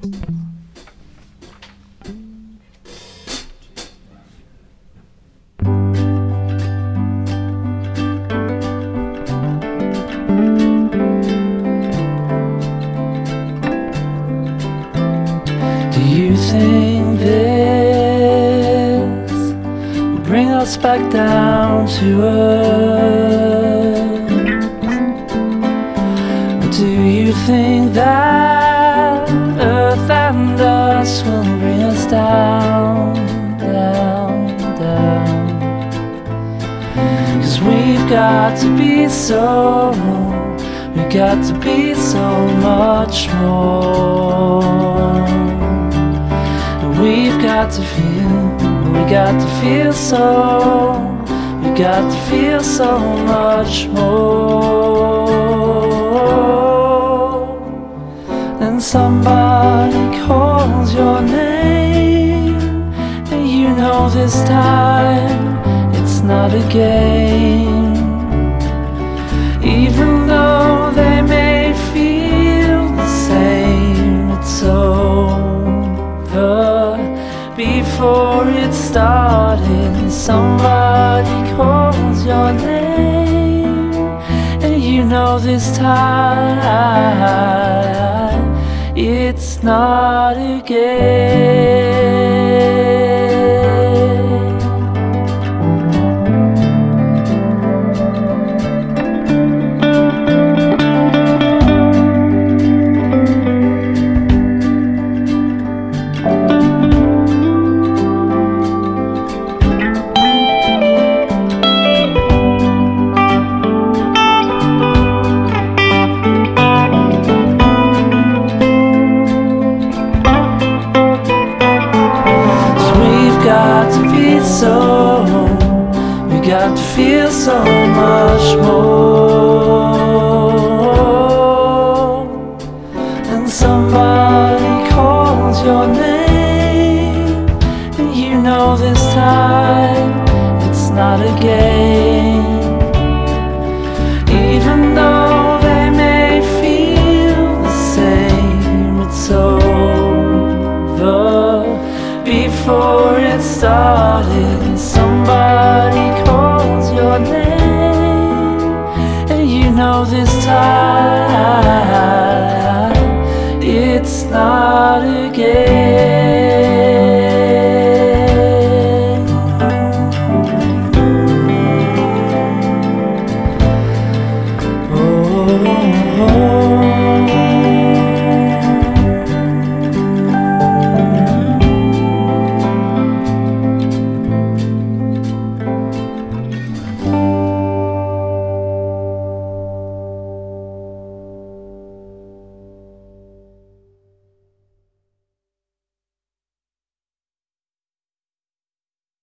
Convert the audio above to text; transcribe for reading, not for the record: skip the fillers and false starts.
Do you think this will bring us back down to earth? Or do you think that earth and us will bring us down, down, down? 'Cause we've got to be so, we've got to be so much more. We've got to feel, we got to feel so, we got to feel so much more. Then somebody calls your name, and you know this time it's not a game. Even though they may feel the same, it's over. Before it started, somebody calls your name, and you know this time it's not a game. So we got to feel so much more. And somebody calls your name, and you know this time it's not a game. Even though they may feel the same, it's over. Before it started, somebody calls your name, and you know this time it's not a game.